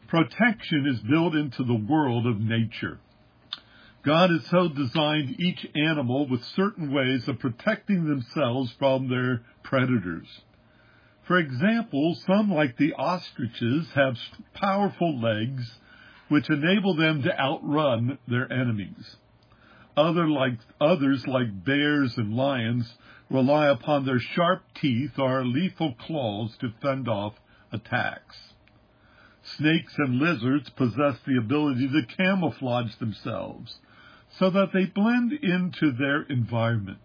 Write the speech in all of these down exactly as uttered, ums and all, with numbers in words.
Protection is built into the world of nature. God has so designed each animal with certain ways of protecting themselves from their predators. For example, some, like the ostriches, have powerful legs which enable them to outrun their enemies. Other like, others, like bears and lions, rely upon their sharp teeth or lethal claws to fend off attacks. Snakes and lizards possess the ability to camouflage themselves so that they blend into their environment.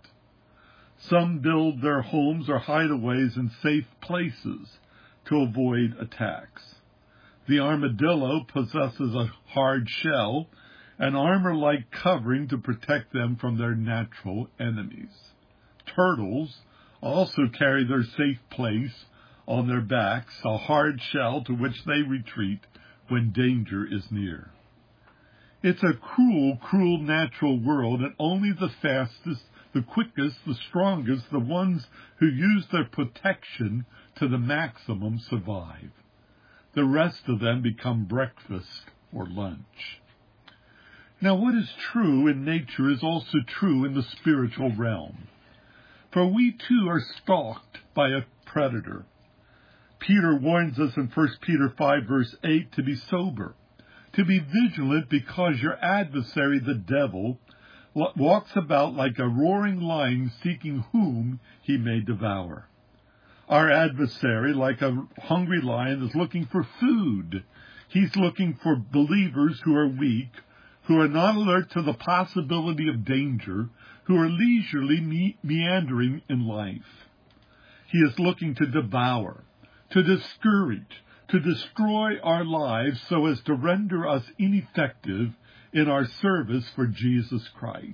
Some build their homes or hideaways in safe places to avoid attacks. The armadillo possesses a hard shell, an armor-like covering to protect them from their natural enemies. Turtles also carry their safe place on their backs, a hard shell to which they retreat when danger is near. It's a cruel, cruel natural world, and only the fastest, the quickest, the strongest, the ones who use their protection to the maximum survive. The rest of them become breakfast or lunch. Now, what is true in nature is also true in the spiritual realm. For we too are stalked by a predator. Peter warns us in First Peter five, verse eight, to be sober, to be vigilant, because your adversary, the devil, walks about like a roaring lion, seeking whom he may devour. Our adversary, like a hungry lion, is looking for food. He's looking for believers who are weak, who are not alert to the possibility of danger, who are leisurely me- meandering in life. He is looking to devour, to discourage, to destroy our lives so as to render us ineffective in our service for Jesus Christ.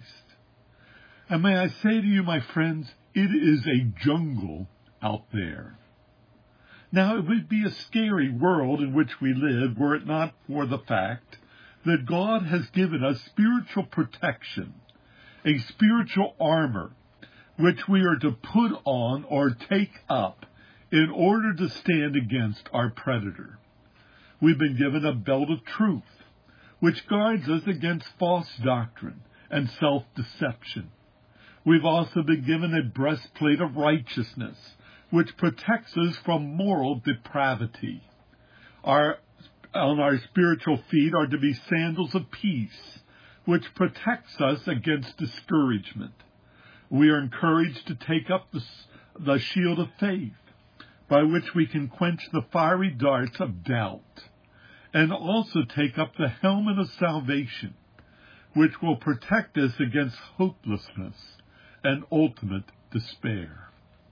And may I say to you, my friends, it is a jungle out there. Now, it would be a scary world in which we live were it not for the fact that God has given us spiritual protection, a spiritual armor, which we are to put on or take up in order to stand against our predator. We've been given a belt of truth, which guards us against false doctrine and self-deception. We've also been given a breastplate of righteousness, which protects us from moral depravity. Our, on our spiritual feet are to be sandals of peace, which protects us against discouragement. We are encouraged to take up the, the shield of faith, by which we can quench the fiery darts of doubt, and also take up the helmet of salvation, which will protect us against hopelessness and ultimate despair.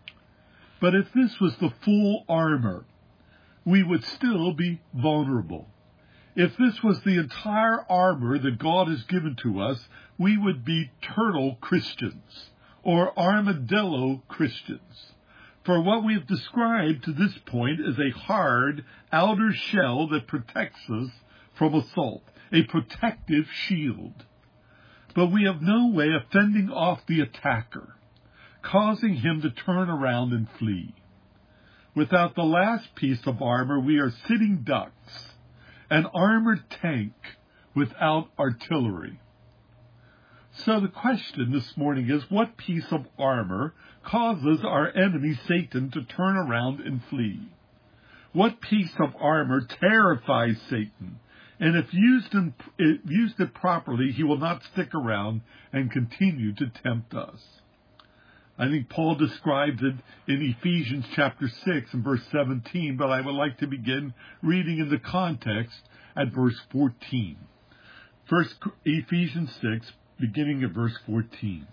But if this was the full armor, we would still be vulnerable. If this was the entire armor that God has given to us, we would be turtle Christians or armadillo Christians. For what we have described to this point is a hard outer shell that protects us from assault, a protective shield. But we have no way of fending off the attacker, causing him to turn around and flee. Without the last piece of armor, we are sitting ducks, an armored tank without artillery. So the question this morning is, what piece of armor causes our enemy Satan to turn around and flee? What piece of armor terrifies Satan? And if used, in, if used it properly, he will not stick around and continue to tempt us. I think Paul describes it in Ephesians chapter six and verse seventeen, but I would like to begin reading in the context at verse fourteen. First, Ephesians six, beginning at verse fourteen.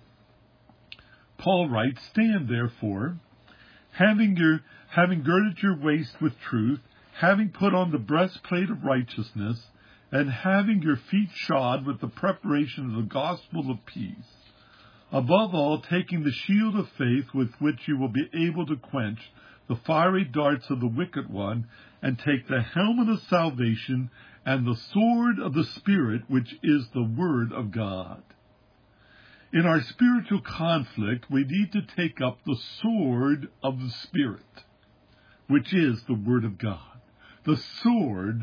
Paul writes, "Stand therefore, having your having girded your waist with truth, having put on the breastplate of righteousness, and having your feet shod with the preparation of the gospel of peace. Above all, taking the shield of faith with which you will be able to quench the fiery darts of the wicked one, and take the helmet of salvation and the sword of the Spirit, which is the word of God." In our spiritual conflict, we need to take up the sword of the Spirit, which is the word of God. The sword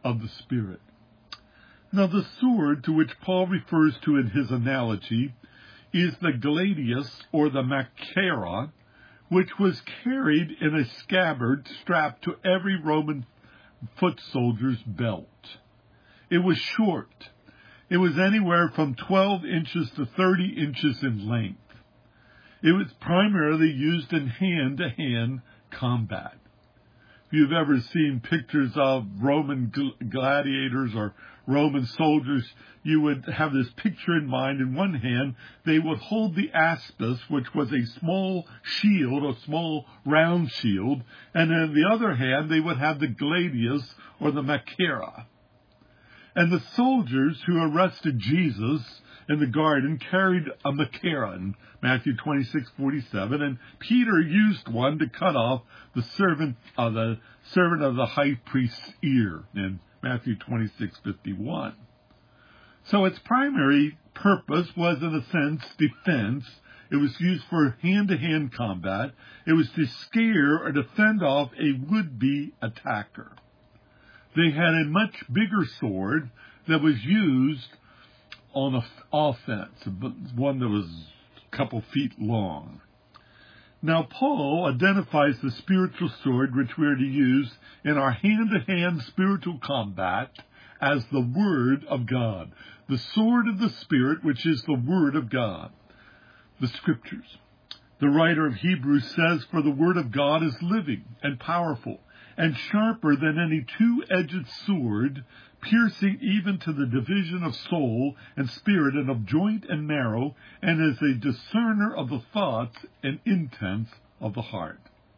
of the Spirit. Now, the sword to which Paul refers to in his analogy is the gladius, or the machaira, which was carried in a scabbard strapped to every Roman foot soldier's belt. It was short. It was anywhere from twelve inches to thirty inches in length. It was primarily used in hand-to-hand combat. If you've ever seen pictures of Roman gladiators or Roman soldiers, you would have this picture in mind. In one hand, they would hold the aspis, which was a small shield, a small round shield, and in the other hand, they would have the gladius, or the machaira. And the soldiers who arrested Jesus in the garden carried a machaira in Matthew twenty-six forty-seven, and Peter used one to cut off the servant of the servant of the high priest's ear in Matthew twenty-six fifty-one. So its primary purpose was, in a sense, defense. It was used for hand-to-hand combat. It was to scare or defend off a would-be attacker. They had a much bigger sword that was used on a offense, one that was a couple feet long. Now, Paul identifies the spiritual sword which we are to use in our hand-to-hand spiritual combat as the Word of God, the sword of the Spirit, which is the Word of God, the Scriptures. The writer of Hebrews says, "For the Word of God is living and powerful, and sharper than any two-edged sword, piercing even to the division of soul and spirit and of joint and marrow, and is a discerner of the thoughts and intents of the heart."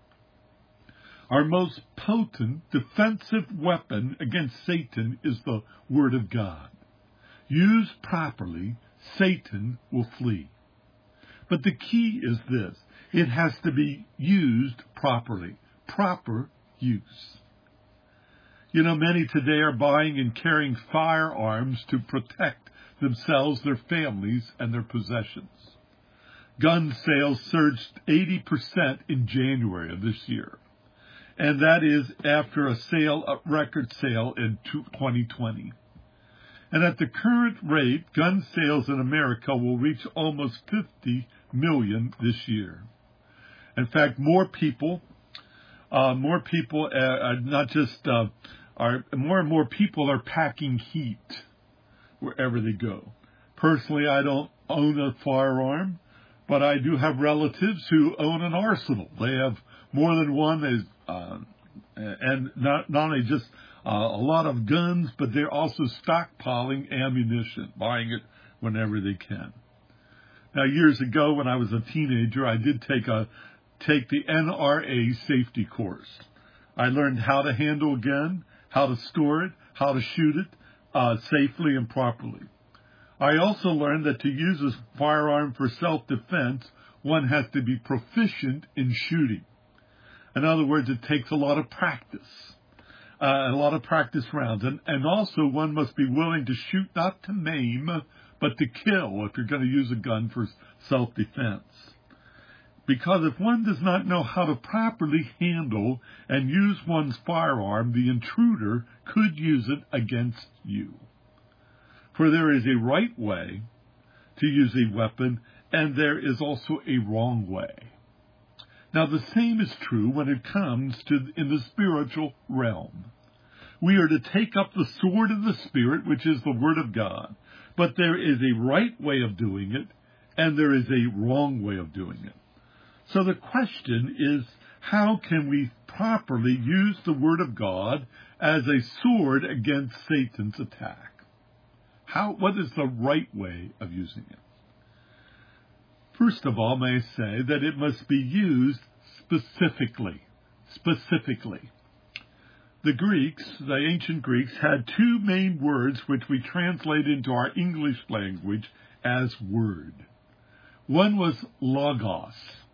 Our most potent defensive weapon against Satan is the Word of God. Used properly, Satan will flee. But the key is this: it has to be used properly. Proper use. You know, many today are buying and carrying firearms to protect themselves, their families, and their possessions. Gun sales surged eighty percent in January of this year, and that is after a sale, a record sale in twenty twenty. And at the current rate, gun sales in America will reach almost fifty million this year. In fact, more people Uh, more people, uh, not just, uh, are, more and more people are packing heat wherever they go. Personally, I don't own a firearm, but I do have relatives who own an arsenal. They have more than one, they, uh, and not, not only just uh, a lot of guns, but they're also stockpiling ammunition, buying it whenever they can. Now, years ago, when I was a teenager, I did take a take the N R A safety course. I learned how to handle a gun, how to store it, how to shoot it uh, safely and properly. I also learned that to use a firearm for self-defense, one has to be proficient in shooting. In other words, it takes a lot of practice, uh, a lot of practice rounds. And, and also one must be willing to shoot not to maim, but to kill if you're going to use a gun for self-defense. Because if one does not know how to properly handle and use one's firearm, the intruder could use it against you. For there is a right way to use a weapon, and there is also a wrong way. Now, the same is true when it comes to in the spiritual realm. We are to take up the sword of the Spirit, which is the Word of God. But there is a right way of doing it, and there is a wrong way of doing it. So the question is, how can we properly use the Word of God as a sword against Satan's attack? How? What is the right way of using it? First of all, may I say that it must be used specifically. Specifically. The Greeks, the ancient Greeks, had two main words which we translate into our English language as word. One was logos,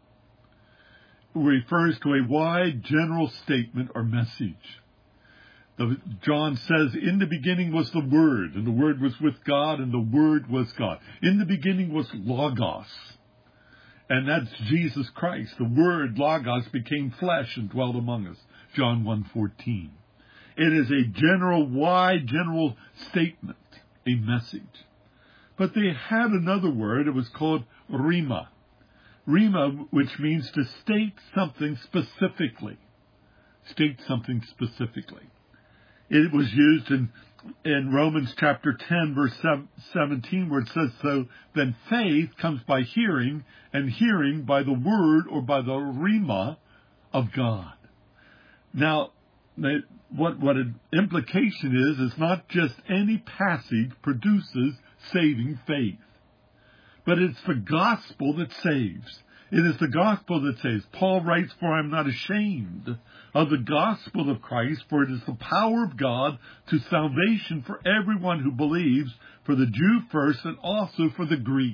refers to a wide general statement or message. The, John says, in the beginning was the Word, and the Word was with God, and the Word was God. In the beginning was Logos, and that's Jesus Christ. The Word, Logos, became flesh and dwelt among us, John one fourteen. It is a general, wide, general statement, a message. But they had another word. It was called rhema. Rhema, which means to state something specifically. State something specifically. It was used in, in Romans chapter ten, verse seventeen, where it says, so then faith comes by hearing, and hearing by the word or by the rhema of God. Now, what, what an implication is, is not just any passage produces saving faith, but it's the gospel that saves. It is the gospel that saves. Paul writes, for I am not ashamed of the gospel of Christ, for it is the power of God to salvation for everyone who believes, for the Jew first and also for the Greek.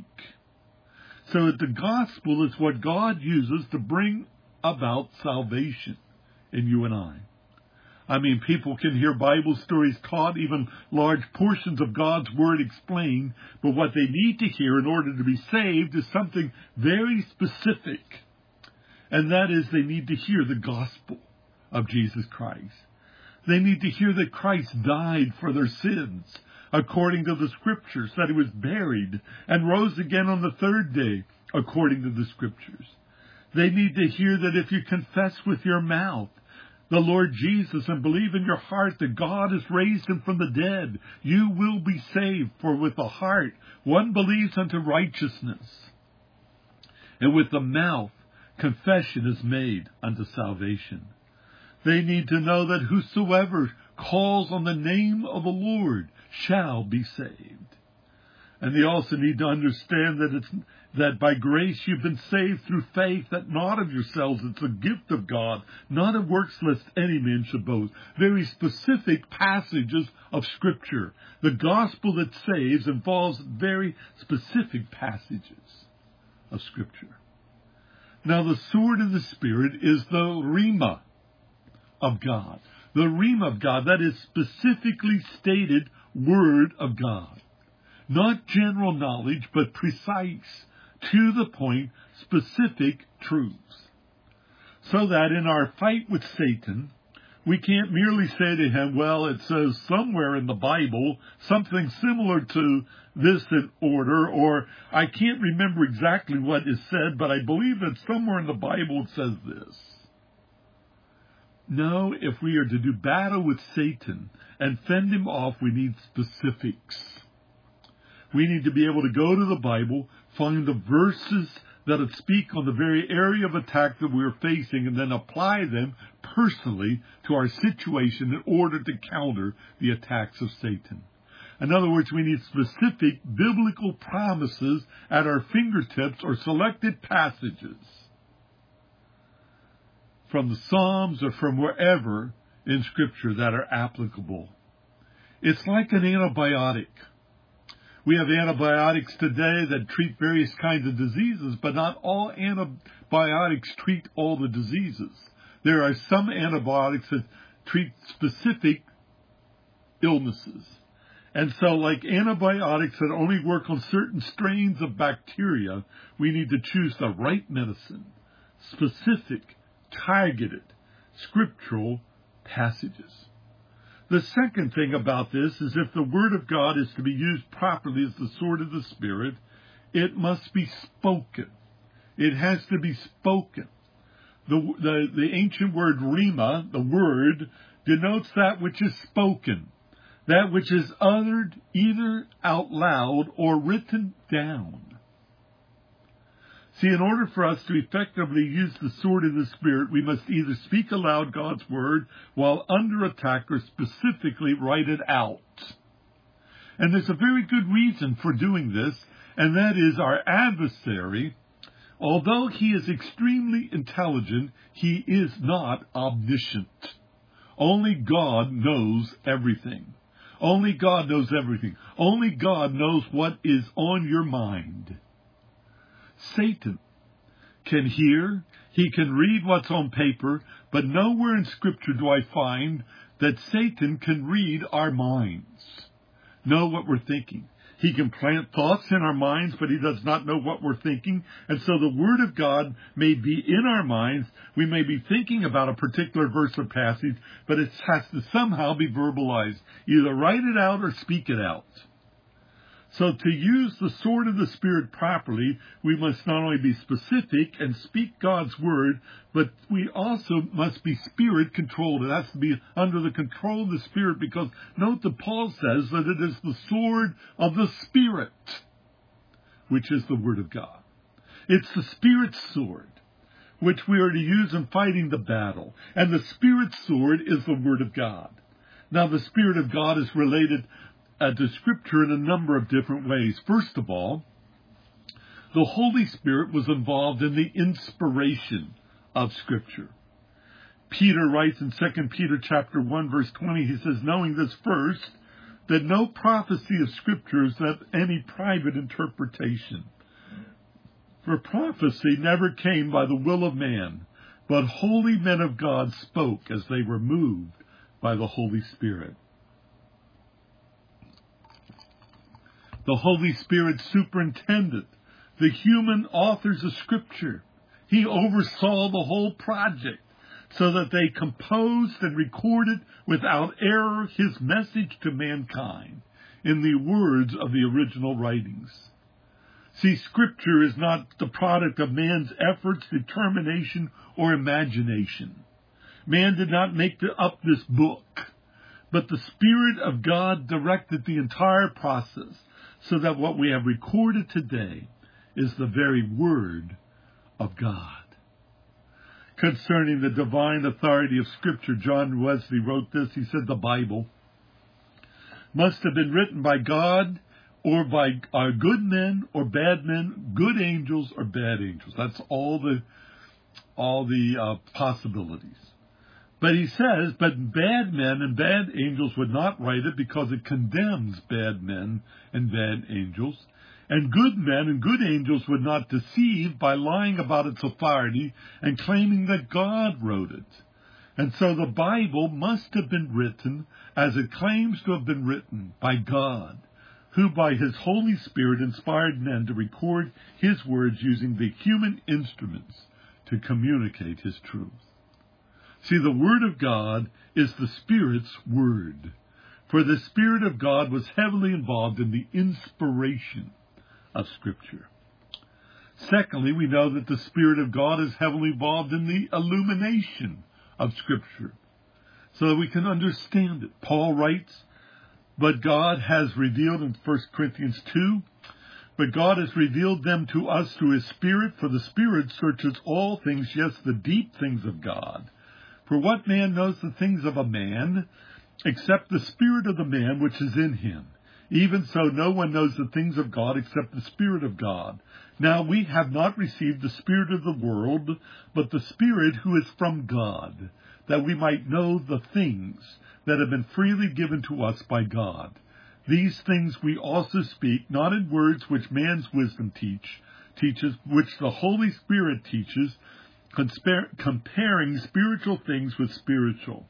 So the gospel is what God uses to bring about salvation in you and I. I mean, people can hear Bible stories taught, even large portions of God's Word explained, but what they need to hear in order to be saved is something very specific. And that is, they need to hear the gospel of Jesus Christ. They need to hear that Christ died for their sins, according to the Scriptures, that He was buried and rose again on the third day, according to the Scriptures. They need to hear that if you confess with your mouth the Lord Jesus and believe in your heart that God has raised Him from the dead, you will be saved. For with the heart one believes unto righteousness, and with the mouth confession is made unto salvation. They need to know that whosoever calls on the name of the Lord shall be saved. And they also need to understand that it's that by grace you've been saved through faith, that not of yourselves, it's a gift of God, not of works lest any man should boast. Very specific passages of Scripture. The gospel that saves involves very specific passages of Scripture. Now the sword of the Spirit is the rhema of God. The rhema of God, that is specifically stated word of God. Not general knowledge, but precise, to the point, specific truths. So that in our fight with Satan, we can't merely say to him, well, it says somewhere in the Bible something similar to this in order, or I can't remember exactly what is said, but I believe that somewhere in the Bible it says this. No, if we are to do battle with Satan and fend him off, we need specifics. We need to be able to go to the Bible, find the verses that speak on the very area of attack that we're facing, and then apply them personally to our situation in order to counter the attacks of Satan. In other words, we need specific biblical promises at our fingertips or selected passages from the Psalms or from wherever in Scripture that are applicable. It's like an antibiotic. We have antibiotics today that treat various kinds of diseases, but not all antibiotics treat all the diseases. There are some antibiotics that treat specific illnesses. And so like antibiotics that only work on certain strains of bacteria, we need to choose the right medicine, specific, targeted, scriptural passages. The second thing about this is if the Word of God is to be used properly as the sword of the Spirit, it must be spoken. It has to be spoken. The, the, the ancient word rhema, the word, denotes that which is spoken, that which is uttered either out loud or written down. See, in order for us to effectively use the sword of the Spirit, we must either speak aloud God's word while under attack or specifically write it out. And there's a very good reason for doing this, and that is our adversary, although he is extremely intelligent, he is not omniscient. Only God knows everything. Only God knows everything. Only God knows what is on your mind. Satan can hear, he can read what's on paper, but nowhere in Scripture do I find that Satan can read our minds, know what we're thinking. He can plant thoughts in our minds, but he does not know what we're thinking. And so the Word of God may be in our minds. We may be thinking about a particular verse or passage, but it has to somehow be verbalized. Either write it out or speak it out. So to use the sword of the Spirit properly, we must not only be specific and speak God's word, but we also must be Spirit controlled. It has to be under the control of the Spirit, because note that Paul says that it is the sword of the Spirit, which is the Word of God. It's the Spirit's sword, which we are to use in fighting the battle. And the Spirit's sword is the Word of God. Now, the Spirit of God is related Uh, to Scripture in a number of different ways. First of all, the Holy Spirit was involved in the inspiration of Scripture. Peter writes in Second Peter chapter one, verse twenty, he says, knowing this first, that no prophecy of Scripture is of any private interpretation. For prophecy never came by the will of man, but holy men of God spoke as they were moved by the Holy Spirit. The Holy Spirit superintended the human authors of Scripture. He oversaw the whole project so that they composed and recorded without error his message to mankind in the words of the original writings. See, Scripture is not the product of man's efforts, determination, or imagination. Man did not make up this book, but the Spirit of God directed the entire process, so that what we have recorded today is the very Word of God. Concerning the divine authority of Scripture, John Wesley wrote this. He said, the Bible must have been written by God or by our good men or bad men, good angels or bad angels. That's all the, all the uh, possibilities. But he says, but bad men and bad angels would not write it because it condemns bad men and bad angels. And good men and good angels would not deceive by lying about its authority and claiming that God wrote it. And so the Bible must have been written as it claims to have been written by God, who by his Holy Spirit inspired men to record his words using the human instruments to communicate his truth. See, the Word of God is the Spirit's word, for the Spirit of God was heavily involved in the inspiration of Scripture. Secondly, we know that the Spirit of God is heavily involved in the illumination of Scripture, so that we can understand it. Paul writes, but God has revealed in First Corinthians two, but God has revealed them to us through his Spirit, for the Spirit searches all things, yes, the deep things of God. For what man knows the things of a man, except the spirit of the man which is in him? Even so, no one knows the things of God except the Spirit of God. Now we have not received the spirit of the world, but the Spirit who is from God, that we might know the things that have been freely given to us by God. These things we also speak, not in words which man's wisdom teach, teaches, which the Holy Spirit teaches, comparing spiritual things with spiritual.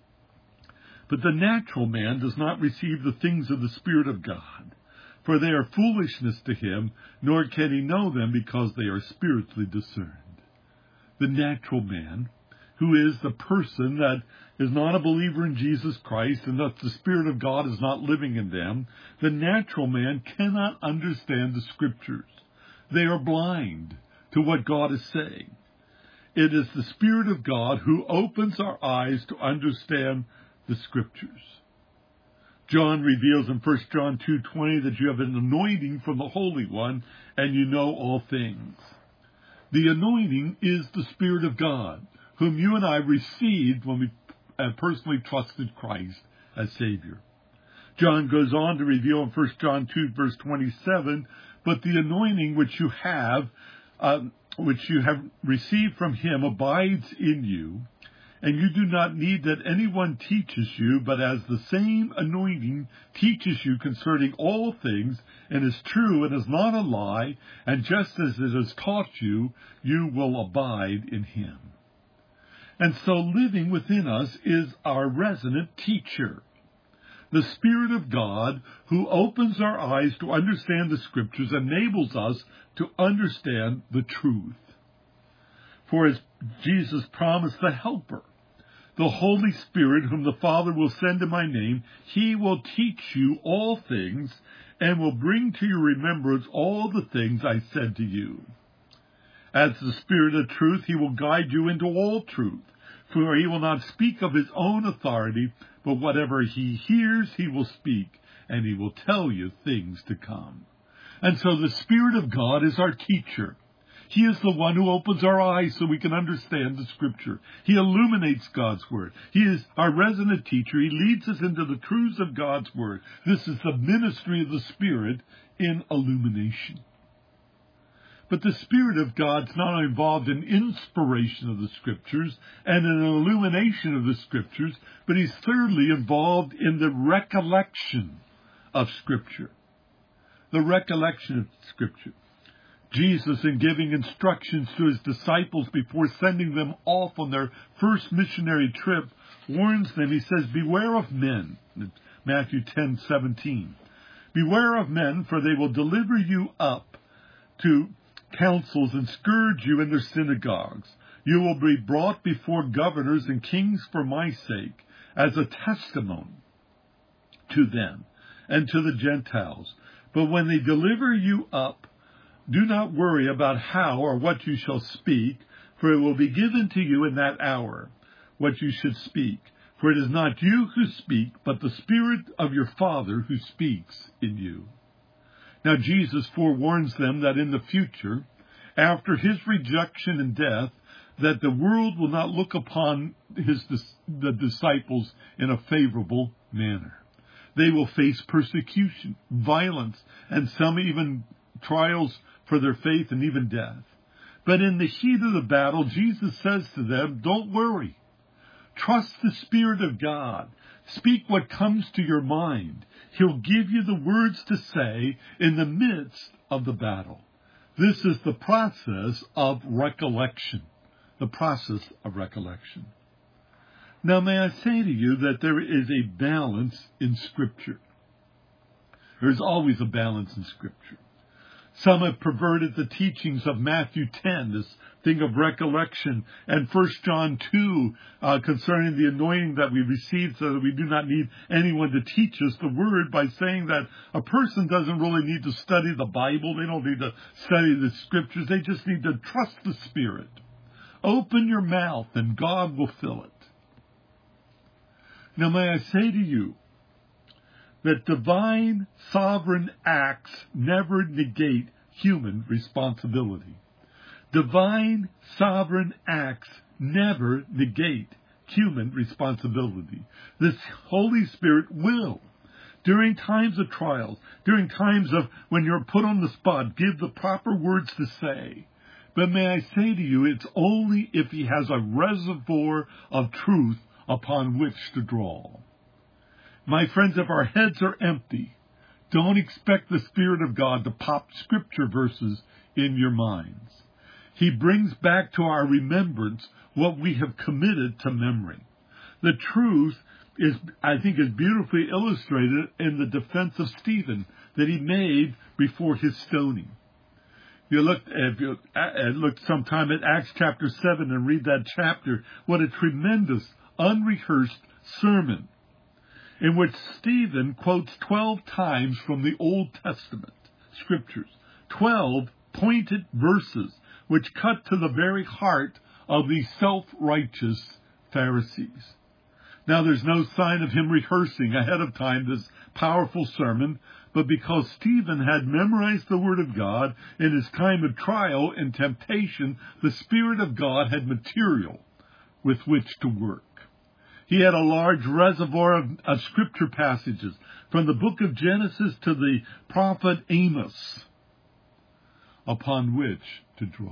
But the natural man does not receive the things of the Spirit of God, for they are foolishness to him, nor can he know them because they are spiritually discerned. The natural man, who is the person that is not a believer in Jesus Christ and that the Spirit of God is not living in them, the natural man cannot understand the Scriptures. They are blind to what God is saying. It is the Spirit of God who opens our eyes to understand the Scriptures. John reveals in First John two twenty that you have an anointing from the Holy One and you know all things. The anointing is the Spirit of God, whom you and I received when we personally trusted Christ as Savior. John goes on to reveal in First John two verse twenty-seven, but the anointing which you have uh, which you have received from him abides in you, and you do not need that anyone teaches you, but as the same anointing teaches you concerning all things, and is true and is not a lie, and just as it has taught you, you will abide in him. And so living within us is our resident teacher. The Spirit of God, who opens our eyes to understand the Scriptures, enables us to understand the truth. For as Jesus promised the Helper, the Holy Spirit, whom the Father will send in my name, he will teach you all things and will bring to your remembrance all the things I said to you. As the Spirit of truth, he will guide you into all truth, for he will not speak of his own authority, but whatever he hears he will speak, and he will tell you things to come. And so the Spirit of God is our teacher. He is the one who opens our eyes so we can understand the Scripture. He illuminates God's Word. He is our resident teacher. He leads us into the truths of God's Word. This is the ministry of the Spirit in illumination. But the Spirit of God's not only involved in inspiration of the Scriptures and in illumination of the Scriptures, but he's thirdly involved in the recollection of Scripture. The recollection of Scripture. Jesus, in giving instructions to his disciples before sending them off on their first missionary trip, warns them. He says, beware of men. Matthew ten seventeen. Beware of men, for they will deliver you up to councils and scourge you in their synagogues. You will be brought before governors and kings for my sake, as a testimony to them and to the Gentiles. But when they deliver you up, do not worry about how or what you shall speak, for it will be given to you in that hour what you should speak. For it is not you who speak, but the Spirit of your Father who speaks in you. Now Jesus forewarns them that in the future, after his rejection and death, that the world will not look upon his the disciples in a favorable manner. They will face persecution, violence, and some even trials for their faith and even death. But in the heat of the battle, Jesus says to them, don't worry. Trust the Spirit of God. Speak what comes to your mind. He'll give you the words to say in the midst of the battle. This is the process of recollection. The process of recollection. Now, may I say to you that there is a balance in Scripture. There's always a balance in Scripture. Some have perverted the teachings of Matthew ten, this thing of recollection, and First John two, uh, concerning the anointing that we receive so that we do not need anyone to teach us the Word, by saying that a person doesn't really need to study the Bible. They don't need to study the Scriptures. They just need to trust the Spirit. Open your mouth and God will fill it. Now may I say to you, that divine sovereign acts never negate human responsibility. Divine sovereign acts never negate human responsibility. The Holy Spirit will, during times of trials, during times of when you're put on the spot, give the proper words to say. But may I say to you, it's only if he has a reservoir of truth upon which to draw. My friends, if our heads are empty, don't expect the Spirit of God to pop Scripture verses in your minds. He brings back to our remembrance what we have committed to memory. The truth is, I think, is beautifully illustrated in the defense of Stephen that he made before his stoning. You look, if you look sometime at Acts chapter seven and read that chapter, what a tremendous, unrehearsed sermon in which Stephen quotes twelve times from the Old Testament Scriptures. Twelve pointed verses which cut to the very heart of these self-righteous Pharisees. Now, there's no sign of him rehearsing ahead of time this powerful sermon, but because Stephen had memorized the Word of God in his time of trial and temptation, the Spirit of God had material with which to work. He had a large reservoir of, of Scripture passages from the book of Genesis to the prophet Amos upon which to draw.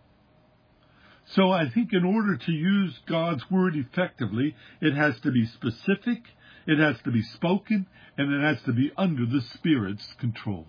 So I think in order to use God's Word effectively, it has to be specific, it has to be spoken, and it has to be under the Spirit's control.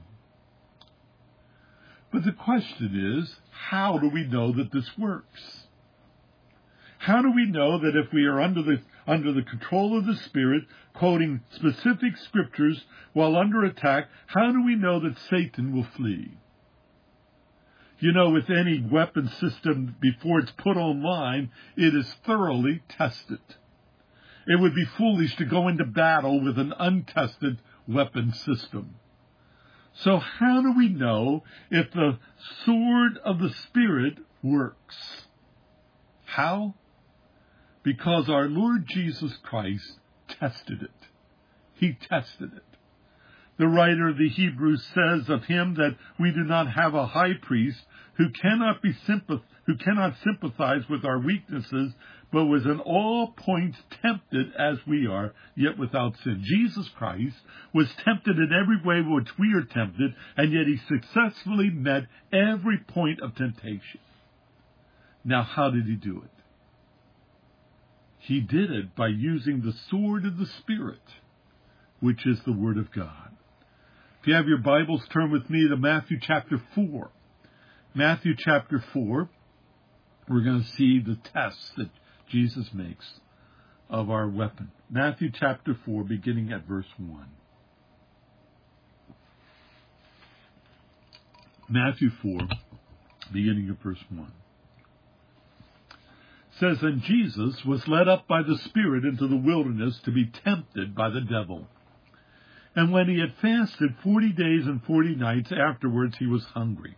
But the question is, how do we know that this works? How do we know that if we are under the under the control of the Spirit, quoting specific scriptures while under attack, how do we know that Satan will flee? You know, with any weapon system, before it's put online, it is thoroughly tested. It would be foolish to go into battle with an untested weapon system. So how do we know if the sword of the Spirit works? How? Because our Lord Jesus Christ tested it. He tested it. The writer of the Hebrews says of him that we do not have a high priest who cannot be sympath- who cannot sympathize with our weaknesses, but was in all points tempted as we are, yet without sin. Jesus Christ was tempted in every way which we are tempted, and yet he successfully met every point of temptation. Now, how did he do it? He did it by using the sword of the Spirit, which is the Word of God. If you have your Bibles, turn with me to Matthew chapter four. Matthew chapter four, we're going to see the tests that Jesus makes of our weapon. Matthew chapter four, beginning at verse one. Matthew four, beginning at verse one. It says, "And Jesus was led up by the Spirit into the wilderness to be tempted by the devil. And when he had fasted forty days and forty nights afterwards, he was hungry.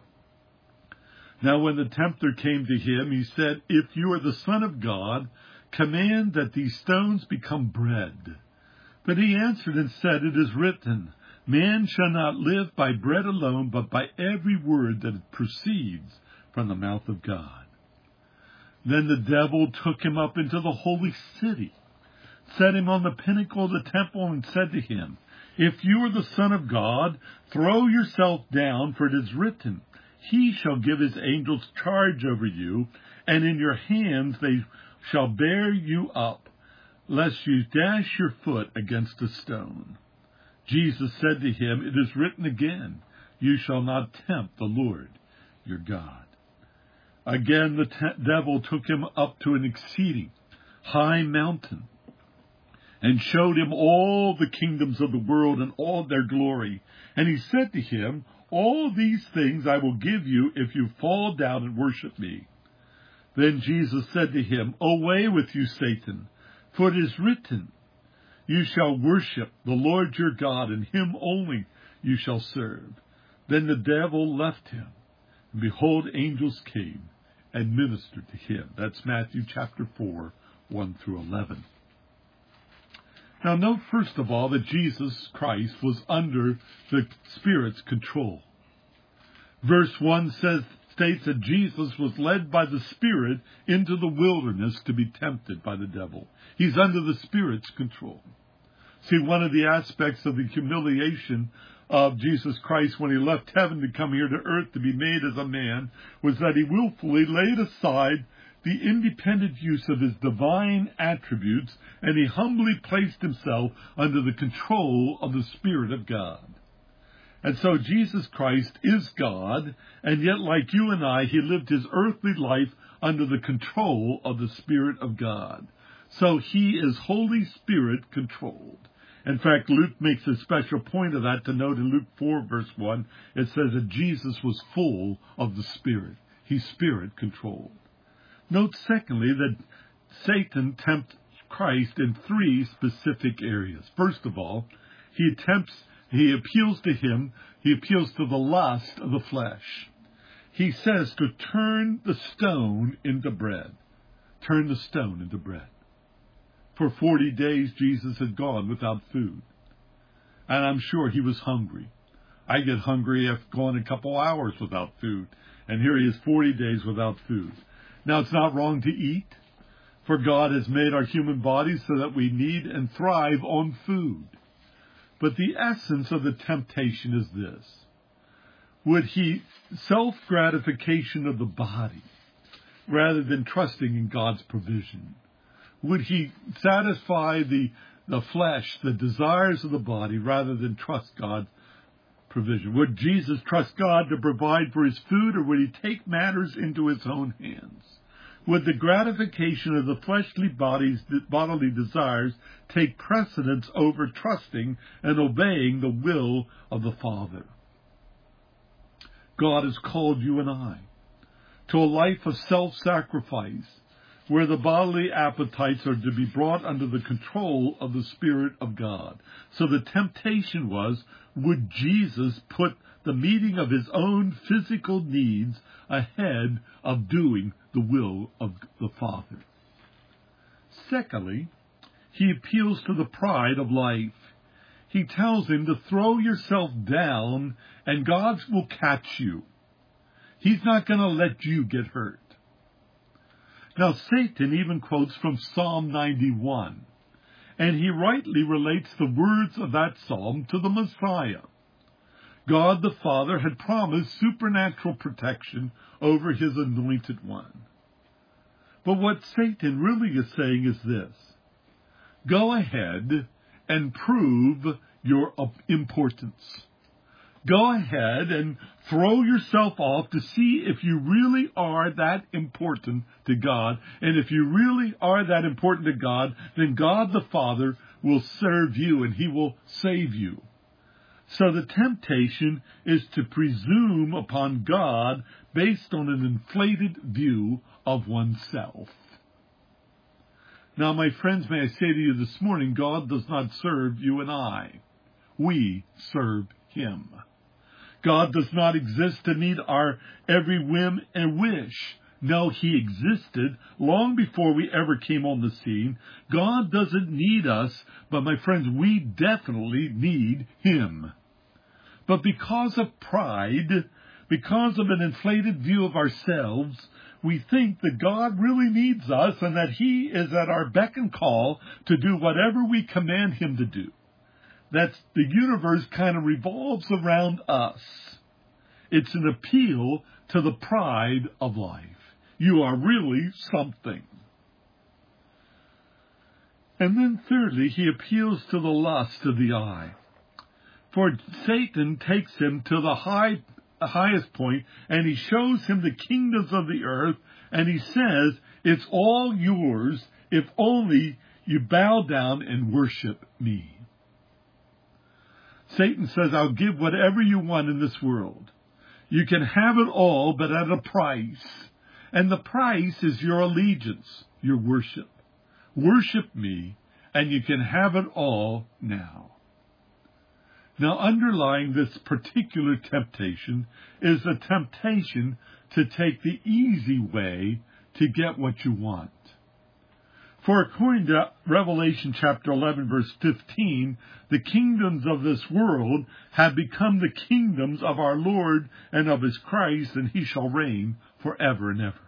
Now when the tempter came to him, he said, 'If you are the Son of God, command that these stones become bread.' But he answered and said, 'It is written, man shall not live by bread alone, but by every word that proceeds from the mouth of God.' Then the devil took him up into the holy city, set him on the pinnacle of the temple, and said to him, 'If you are the Son of God, throw yourself down, for it is written, He shall give his angels charge over you, and in your hands they shall bear you up, lest you dash your foot against a stone.' Jesus said to him, 'It is written again, you shall not tempt the Lord your God.' Again the te- devil took him up to an exceeding high mountain, and showed him all the kingdoms of the world and all their glory. And he said to him, 'All these things I will give you if you fall down and worship me.' Then Jesus said to him, 'Away with you, Satan, for it is written, you shall worship the Lord your God, and him only you shall serve.' Then the devil left him, and behold, angels came and ministered to him." That's Matthew chapter four, one through eleven. Now note first of all that Jesus Christ was under the Spirit's control. Verse one says, states that Jesus was led by the Spirit into the wilderness to be tempted by the devil. He's under the Spirit's control. See, one of the aspects of the humiliation of Jesus Christ when he left heaven to come here to earth to be made as a man was that he willfully laid aside the independent use of his divine attributes, and he humbly placed himself under the control of the Spirit of God. And so Jesus Christ is God, and yet like you and I, he lived his earthly life under the control of the Spirit of God. So he is Holy Spirit controlled. In fact, Luke makes a special point of that to note in Luke four, verse one, it says that Jesus was full of the Spirit. He's Spirit controlled. Note, secondly, that Satan tempts Christ in three specific areas. First of all, he attempts, he appeals to him, he appeals to the lust of the flesh. He says to turn the stone into bread. Turn the stone into bread. For forty days, Jesus had gone without food. And I'm sure he was hungry. I get hungry after going a couple hours without food. And here he is forty days without food. Now, it's not wrong to eat, for God has made our human bodies so that we need and thrive on food. But the essence of the temptation is this. Would he self-gratification of the body rather than trusting in God's provision? Would he satisfy the, the flesh, the desires of the body, rather than trust God's provision? Would Jesus trust God to provide for his food, or would he take matters into his own hands? would the gratification of the fleshly body's bodily desires take precedence over trusting and obeying the will of the Father? God has called you and I to a life of self-sacrifice, where the bodily appetites are to be brought under the control of the Spirit of God. So the temptation was, would Jesus put the meeting of his own physical needs ahead of doing the will of the Father? Secondly, he appeals to the pride of life. He tells him to throw yourself down and God will catch you. He's not going to let you get hurt. Now, Satan even quotes from Psalm ninety-one, and he rightly relates the words of that psalm to the Messiah. God the Father had promised supernatural protection over his anointed one. But what Satan really is saying is this: go ahead and prove your importance. Go ahead and throw yourself off to see if you really are that important to God. And if you really are that important to God, then God the Father will serve you and he will save you. So the temptation is to presume upon God based on an inflated view of oneself. Now, my friends, may I say to you this morning, God does not serve you and I. We serve him. God does not exist to meet our every whim and wish. No, he existed long before we ever came on the scene. God doesn't need us, but my friends, we definitely need him. But because of pride, because of an inflated view of ourselves, we think that God really needs us and that he is at our beck and call to do whatever we command him to do. That the universe kind of revolves around us. It's an appeal to the pride of life. You are really something. And then thirdly, he appeals to the lust of the eye. For Satan takes him to the high, highest point, and he shows him the kingdoms of the earth, and he says, it's all yours if only you bow down and worship me. Satan says, I'll give whatever you want in this world. You can have it all, but at a price. And the price is your allegiance, your worship. Worship me, and you can have it all now. Now, underlying this particular temptation is a temptation to take the easy way to get what you want. For according to Revelation chapter eleven, verse fifteen, the kingdoms of this world have become the kingdoms of our Lord and of his Christ, and he shall reign forever and ever.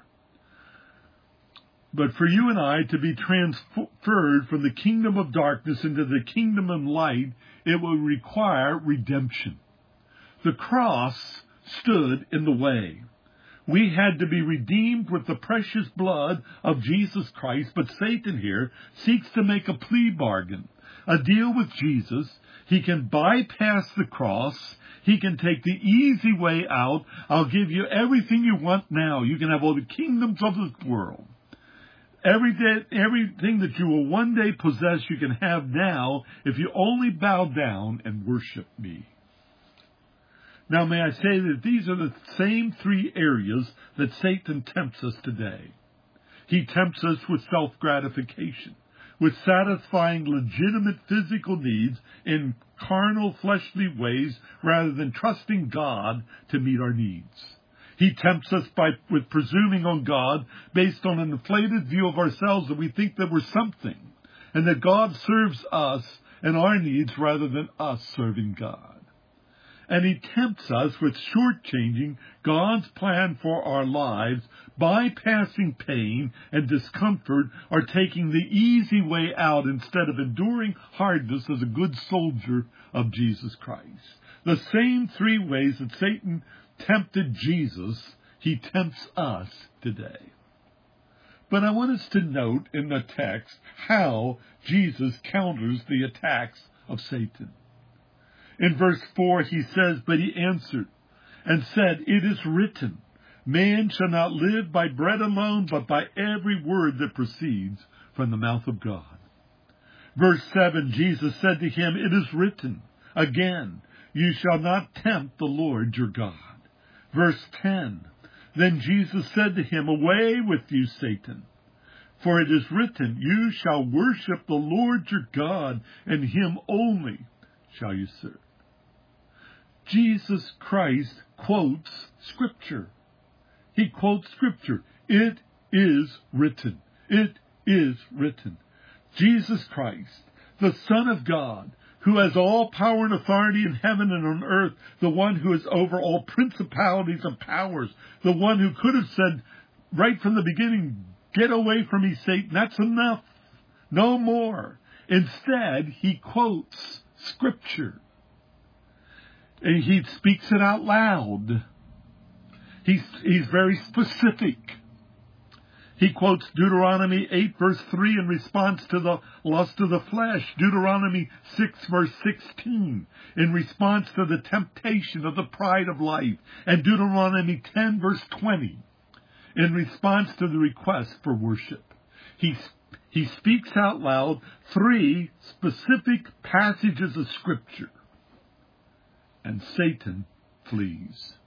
But for you and I to be transferred from the kingdom of darkness into the kingdom of light, it will require redemption. The cross stood in the way. We had to be redeemed with the precious blood of Jesus Christ, but Satan here seeks to make a plea bargain, a deal with Jesus. He can bypass the cross. He can take the easy way out. I'll give you everything you want now. You can have all the kingdoms of this world. Every day, everything that you will one day possess, you can have now if you only bow down and worship me. Now, may I say that these are the same three areas that Satan tempts us today. He tempts us with self-gratification, with satisfying legitimate physical needs in carnal, fleshly ways, rather than trusting God to meet our needs. He tempts us by with presuming on God based on an inflated view of ourselves that we think that we're something, and that God serves us and our needs rather than us serving God. And he tempts us with shortchanging God's plan for our lives, bypassing pain and discomfort, or taking the easy way out instead of enduring hardness as a good soldier of Jesus Christ. The same three ways that Satan tempted Jesus, he tempts us today. But I want us to note in the text how Jesus counters the attacks of Satan. In verse four, he says, but he answered and said, it is written, Man shall not live by bread alone, but by every word that proceeds from the mouth of God. Verse seven, Jesus said to him, it is written, again, you shall not tempt the Lord your God. Verse ten, then Jesus said to him, away with you, Satan. For it is written, you shall worship the Lord your God, and him only shall you serve. Jesus Christ quotes Scripture. He quotes Scripture. It is written. It is written. Jesus Christ, the Son of God, who has all power and authority in heaven and on earth, the one who is over all principalities and powers, the one who could have said right from the beginning, get away from me, Satan, that's enough, no more. Instead, he quotes Scripture. And he speaks it out loud. He's, he's very specific. He quotes Deuteronomy eight, verse three, in response to the lust of the flesh. Deuteronomy six, verse sixteen, in response to the temptation of the pride of life. And Deuteronomy ten, verse twenty, in response to the request for worship. He, he speaks out loud three specific passages of Scripture. And Satan flees.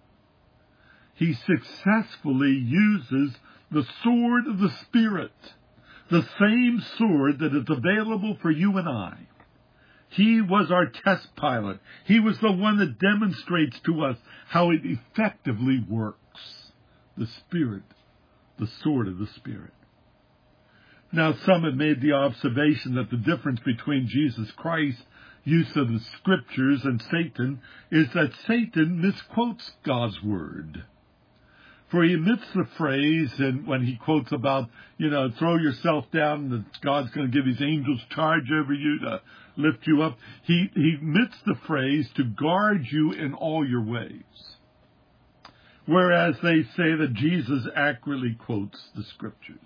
He successfully uses the sword of the Spirit, the same sword that is available for you and I. He was our test pilot. He was the one that demonstrates to us how it effectively works. The Spirit, the sword of the Spirit. Now, some have made the observation that the difference between Jesus Christ's use of the Scriptures and Satan is that Satan misquotes God's Word. For he omits the phrase, and when he quotes about, you know, throw yourself down, and God's going to give his angels charge over you to lift you up, he, he omits the phrase to guard you in all your ways. Whereas they say that Jesus accurately quotes the Scriptures.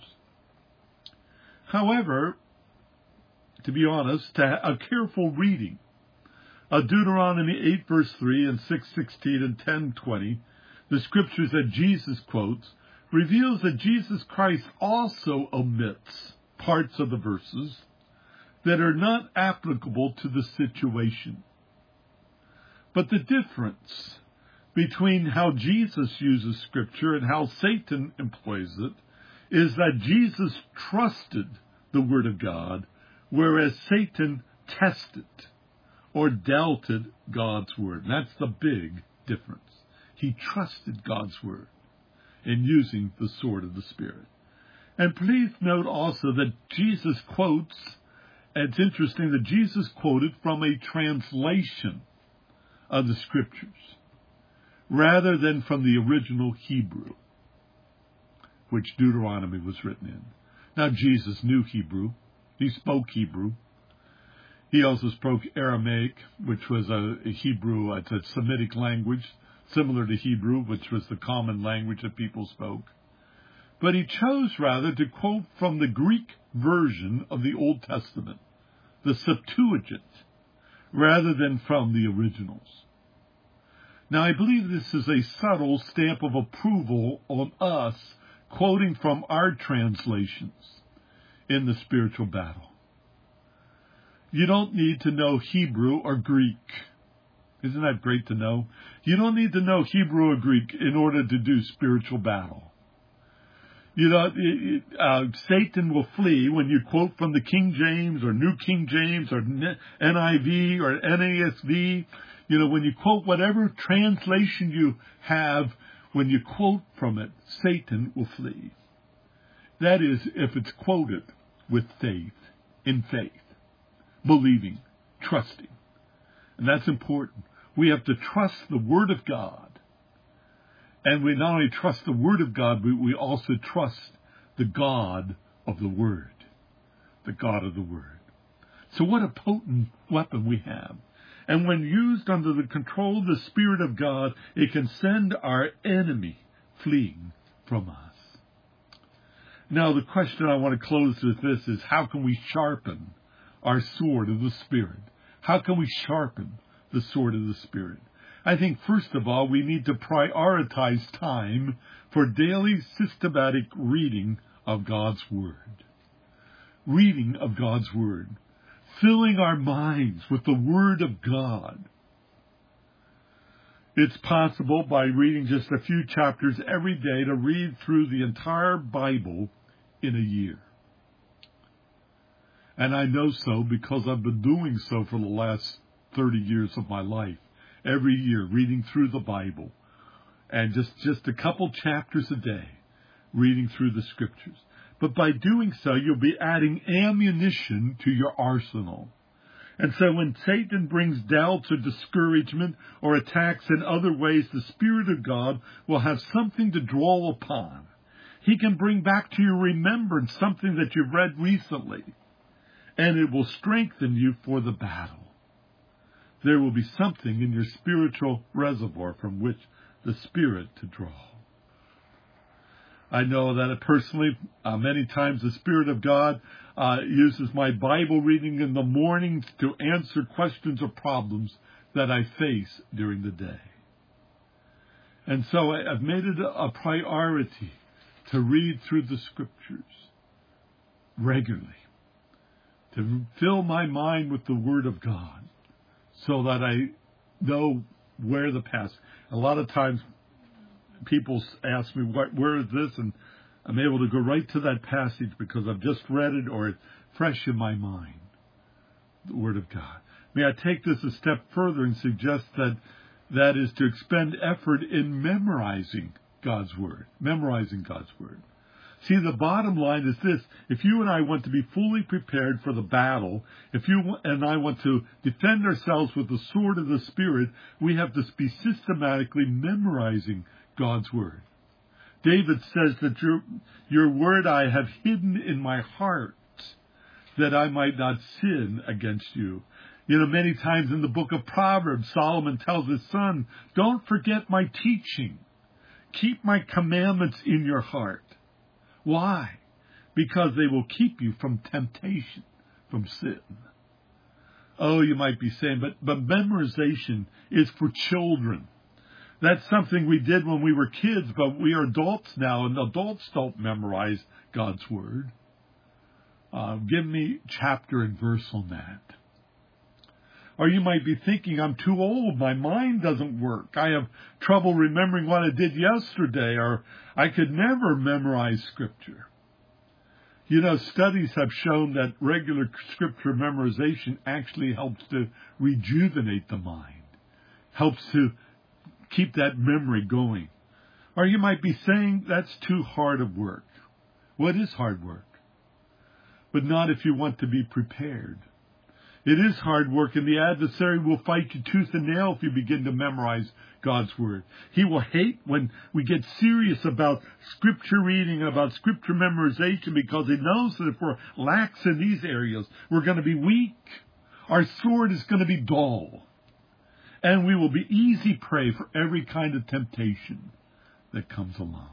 However, to be honest, a careful reading of Deuteronomy eight, verse three, and six sixteen and ten twenty, the Scriptures that Jesus quotes, reveals that Jesus Christ also omits parts of the verses that are not applicable to the situation. But the difference between how Jesus uses Scripture and how Satan employs it is that Jesus trusted the Word of God, whereas Satan tested or doubted God's Word. And that's the big difference. He trusted God's Word in using the sword of the Spirit. And please note also that Jesus quotes, and it's interesting that Jesus quoted from a translation of the Scriptures rather than from the original Hebrew, which Deuteronomy was written in. Now, Jesus knew Hebrew. He spoke Hebrew. He also spoke Aramaic, which was a, a Hebrew, it's a Semitic language, similar to Hebrew, which was the common language that people spoke. But he chose rather to quote from the Greek version of the Old Testament, the Septuagint, rather than from the originals. Now, I believe this is a subtle stamp of approval on us quoting from our translations in the spiritual battle. You don't need to know Hebrew or Greek. Isn't that great to know? You don't need to know Hebrew or Greek in order to do spiritual battle. You know, uh, Satan will flee when you quote from the King James or New King James or N I V or N A S V. You know, when you quote whatever translation you have, when you quote from it, Satan will flee. That is, if it's quoted with faith, in faith, believing, trusting. And that's important. We have to trust the Word of God. And we not only trust the Word of God, but we also trust the God of the Word. The God of the Word. So what a potent weapon we have. And when used under the control of the Spirit of God, it can send our enemy fleeing from us. Now, the question I want to close with this is, how can we sharpen our sword of the Spirit? How can we sharpen the sword of the Spirit? I think, first of all, we need to prioritize time for daily systematic reading of God's Word. Reading of God's Word. Filling our minds with the Word of God. It's possible by reading just a few chapters every day to read through the entire Bible in a year. And I know so because I've been doing so for the last thirty years of my life. Every year, reading through the Bible. And just, just a couple chapters a day, reading through the Scriptures. But by doing so, you'll be adding ammunition to your arsenal. And so when Satan brings doubts or discouragement or attacks in other ways, the Spirit of God will have something to draw upon. He can bring back to your remembrance something that you've read recently, and it will strengthen you for the battle. There will be something in your spiritual reservoir from which the Spirit to draw. I know that personally, uh, many times the Spirit of God uh, uses my Bible reading in the mornings to answer questions or problems that I face during the day. And so I, I've made it a, a priority to read through the Scriptures regularly, to fill my mind with the Word of God so that I know where the past. A lot of times people ask me, where is this? And I'm able to go right to that passage because I've just read it or it's fresh in my mind, the Word of God. May I take this a step further and suggest that that is to expend effort in memorizing God's Word, memorizing God's Word. See, the bottom line is this. If you and I want to be fully prepared for the battle, if you and I want to defend ourselves with the sword of the Spirit, we have to be systematically memorizing God's Word. David says that your, your word I have hidden in my heart that I might not sin against you. You know, many times in the book of Proverbs, Solomon tells his son, don't forget my teaching. Keep my commandments in your heart. Why? Because they will keep you from temptation, from sin. Oh, you might be saying, but, but memorization is for children. That's something we did when we were kids, but we are adults now, and adults don't memorize God's Word. Uh, give me chapter and verse on that. Or you might be thinking, I'm too old, my mind doesn't work. I have trouble remembering what I did yesterday, or I could never memorize Scripture. You know, studies have shown that regular Scripture memorization actually helps to rejuvenate the mind, helps to keep that memory going. Or you might be saying, that's too hard of work. Well, it is hard work, but not if you want to be prepared. It is hard work, and the adversary will fight you tooth and nail if you begin to memorize God's Word. He will hate when we get serious about Scripture reading, about Scripture memorization, because he knows that if we're lax in these areas, we're going to be weak. Our sword is going to be dull. And we will be easy prey for every kind of temptation that comes along.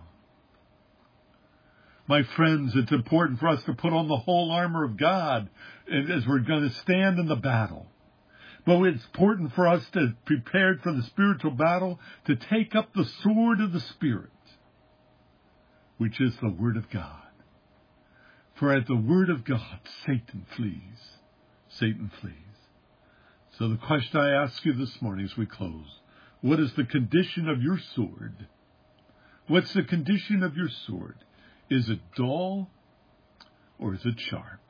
My friends, it's important for us to put on the whole armor of God as we're going to stand in the battle. But it's important for us to be prepared for the spiritual battle to take up the sword of the Spirit, which is the Word of God. For at the Word of God, Satan flees. Satan flees. So the question I ask you this morning as we close, what is the condition of your sword? What's the condition of your sword? Is it dull or is it sharp?